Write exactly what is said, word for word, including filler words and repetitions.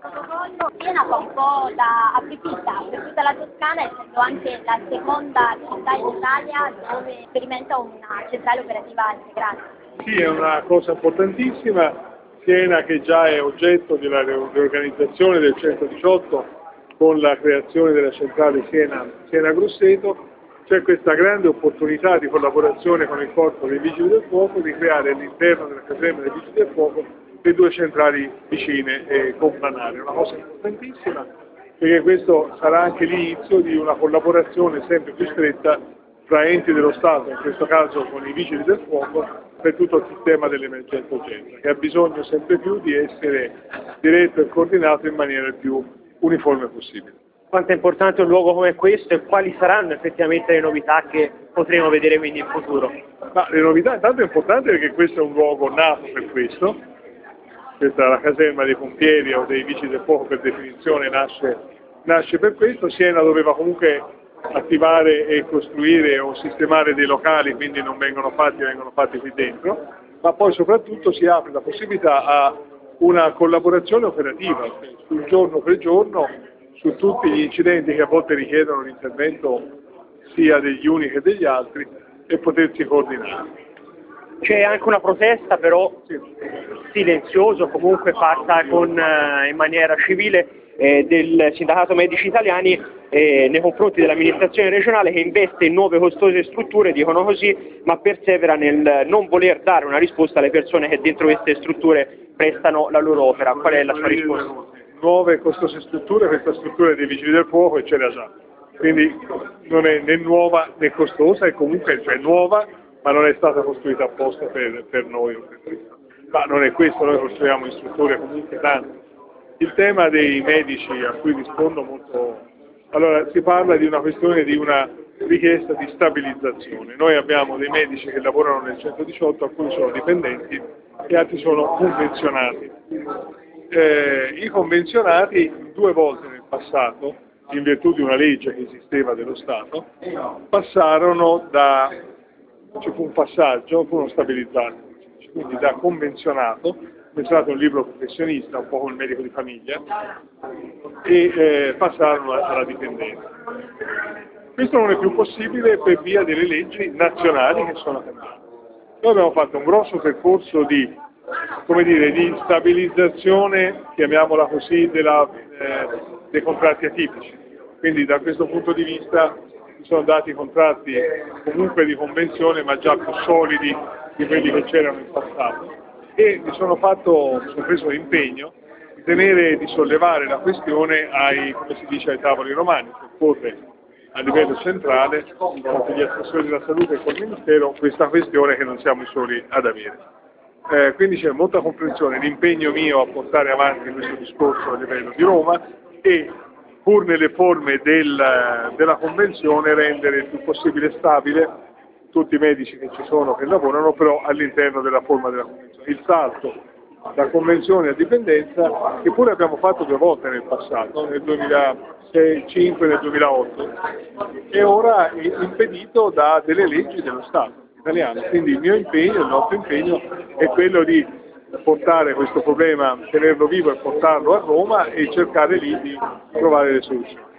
protocollo Siena fa un po' da apripista per tutta la Toscana, essendo anche la seconda città in Italia dove sperimenta una centrale operativa integrata. Sì, è una cosa importantissima. Siena, che già è oggetto della riorganizzazione del centodiciotto con la creazione della centrale Siena, Siena Grosseto, c'è questa grande opportunità di collaborazione con il Corpo dei Vigili del Fuoco di creare all'interno della caserma dei Vigili del Fuoco le due centrali vicine e complanari. È una cosa importantissima perché questo sarà anche l'inizio di una collaborazione sempre più stretta tra enti dello Stato, in questo caso con i Vigili del Fuoco, per tutto il sistema dell'emergenza urgenza, che ha bisogno sempre più di essere diretto e coordinato in maniera il più uniforme possibile. Quanto è importante un luogo come questo e quali saranno effettivamente le novità che potremo vedere quindi in futuro? Ma le novità, intanto è importante perché questo è un luogo nato per questo, questa è la caserma dei pompieri o dei vigili del fuoco per definizione nasce, nasce per questo. Siena doveva comunque attivare e costruire o sistemare dei locali, quindi non vengono fatti, vengono fatti qui dentro, ma poi soprattutto si apre la possibilità a una collaborazione operativa sul giorno per giorno su tutti gli incidenti che a volte richiedono l'intervento sia degli uni che degli altri e potersi coordinare. C'è anche una protesta però Sì. silenziosa, comunque fatta con, eh, in maniera civile eh, del Sindacato Medici Italiani eh, nei confronti dell'amministrazione regionale che investe in nuove costose strutture, dicono così, ma persevera nel non voler dare una risposta alle persone che dentro queste strutture prestano la loro opera. Qual è la sua risposta? Nuove e costose strutture, questa struttura dei Vigili del Fuoco e c'era già, quindi non è né nuova né costosa, è comunque cioè nuova, ma non è stata costruita apposta per, per noi o per questo. Ma non è questo, noi costruiamo in strutture comunque tante. Il tema dei medici a cui rispondo molto, allora si parla di una questione di una richiesta di stabilizzazione. Noi abbiamo dei medici che lavorano nel centodiciotto, alcuni sono dipendenti e altri sono convenzionati. Eh, I convenzionati due volte nel passato, in virtù di una legge che esisteva dello Stato, passarono da, ci fu un passaggio, furono stabilizzati, quindi da convenzionato, convenzionato è un libro professionista, un po' come il medico di famiglia, e eh, passarono alla dipendenza. Questo non è più possibile per via delle leggi nazionali che sono cambiate. Noi abbiamo fatto un grosso percorso di come dire, di stabilizzazione, chiamiamola così, della, eh, dei contratti atipici. Quindi da questo punto di vista ci sono dati contratti comunque di convenzione ma già più solidi di quelli che c'erano in passato e mi sono fatto, mi sono preso l'impegno di tenere, di sollevare la questione ai, come si dice, ai tavoli romani, per porre a livello centrale con gli assessori della salute e col Ministero questa questione che non siamo i soli ad avere. Eh, quindi c'è molta comprensione, l'impegno mio a portare avanti questo discorso a livello di Roma e pur nelle forme del, della convenzione rendere il più possibile stabile tutti i medici che ci sono, che lavorano però all'interno della forma della convenzione. Il salto da convenzione a dipendenza che pure abbiamo fatto due volte nel passato, nel duemilacinque e nel duemilaotto, e ora è impedito da delle leggi dello Stato italiano. Quindi il mio impegno, il nostro impegno è quello di portare questo problema, tenerlo vivo e portarlo a Roma e cercare lì di trovare le soluzioni.